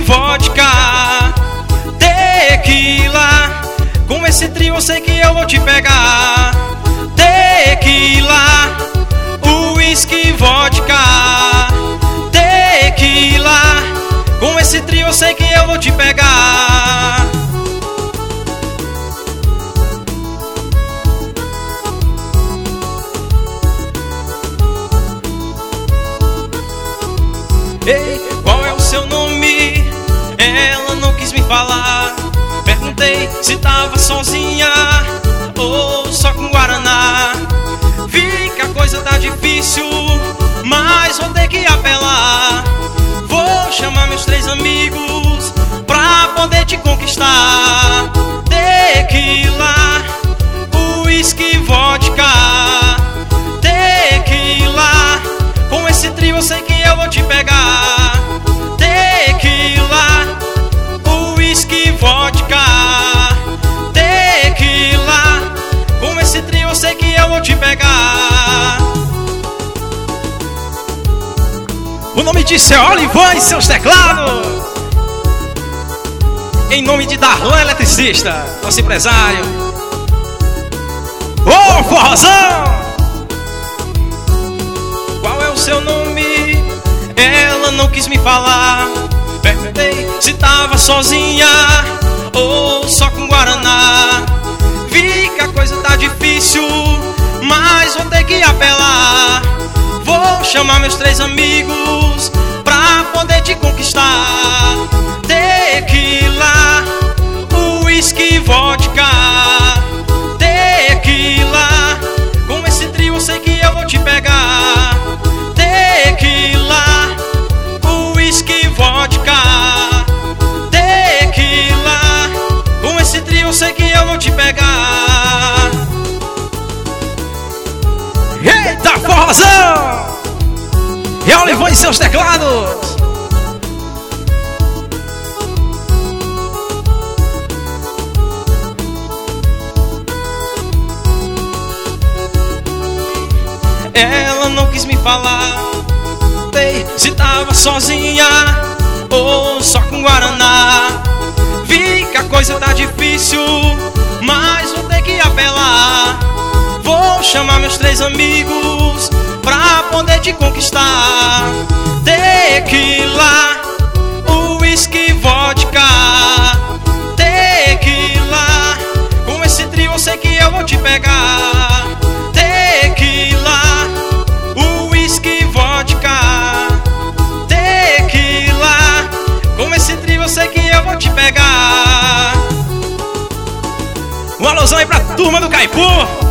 vodka, tequila. Com esse trio eu sei que eu vou te pegar. Tequila, uísque, vodka, tequila. Com esse trio eu sei que eu vou te pegar. Ei, qual é o seu nome? Ela não quis me falar. Perguntei se tava sozinha ou só com guaraná. Vi que a coisa tá difícil, mas vou ter que apelar. Vou chamar meus 3 amigos pra poder te conquistar. Tequila, uísque, vodka, tequila. Com esse trio eu sei que eu vou te pegar. Tequila, uísque, vodka, tequila. Com esse trio eu sei que eu vou te pegar. O nome disso é Olivan e seus teclados. Em nome de Darlan Eletricista, nosso empresário. Ô, forrozão! Qual é o seu nome? Ela não quis me falar. Perguntei se tava sozinha ou só com guaraná. Vi que a coisa tá difícil, mas vou ter que apelar. Vou chamar meus 3 amigos pra poder te conquistar. Tequila, uísque, vodka, tequila. Com esse trio eu sei que eu vou te pegar. Tequila, uísque, vodka, tequila. Com esse trio eu sei que eu vou te pegar. Eita, forrozão! E a Olivan e seus teclados. Ela não quis me falar. Ei, se tava sozinha ou só com guaraná. Vi que a coisa tá difícil, mas vou ter que apelar. Vou chamar meus 3 amigos pra poder te conquistar. Tequila, uísque, vodka, tequila. Com esse trio eu sei que eu vou te pegar. Tequila, uísque, vodka, tequila. Com esse trio eu sei que eu vou te pegar. Um alusão aí pra turma do Caipu.